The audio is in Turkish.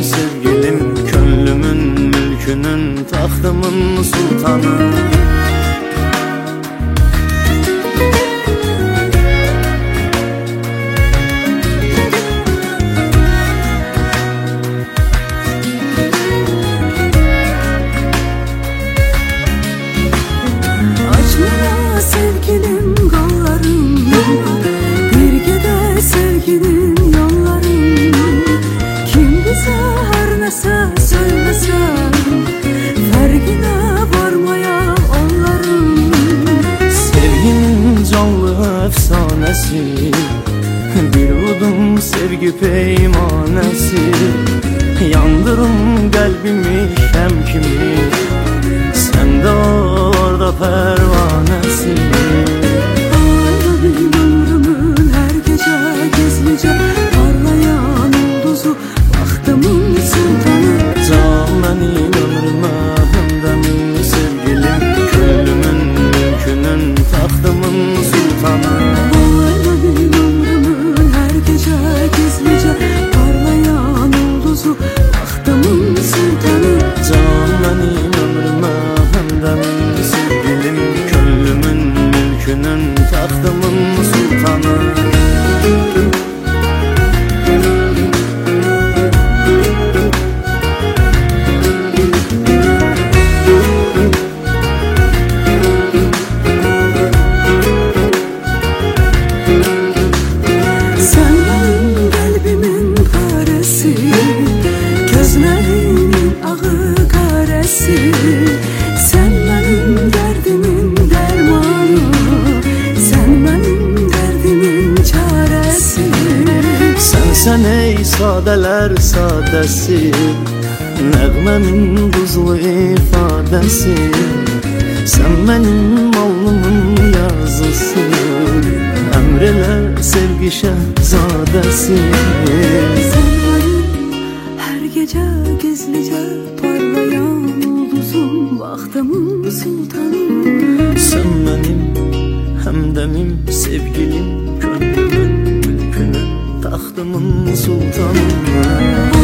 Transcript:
sevgilim, könlümün mülkünün, tahtımın sultanı. Açmana sevgilim kollarım, bir gede sevginin yollarım. Kim bize her nese söylesen, fergine varmaya onların. Sevginin canlı efsanesi, bir udum sevgi peymanesi. Yandırım kalbimi hem kimi, sen de orada pervanesi. Ayda benim ömrümün her gece gizlice parlayan yolduzu, bahtımın sultanı. Can benim ömrüme hemdemin sevgilim, könlümün mülkünün, tahtımın sultanı. Ayda benim ömrümün her gece gizlice parlayan yolduzu, bahtımın sultanı. Can benim ömrüme hemdemin sevgilim, könlümün mülkünün, tahtımın sultanı. Sen benim kalbimin paresi, gözlerimin ağı karesi. Sen benim derdimin dermanı, sen benim derdimin çaresi. Sen ey sadeler sadesi, nəğməmin buzlu ifadesi. Sen benim alnımın yazısı, emreler sevgi şehzadesi. Sen benim her gece gizlice parlayan yıldızım, bahtımın sultanı. Sen benim hemdemim sevgilim, könlümün mülkünün, tahtımın sultanı.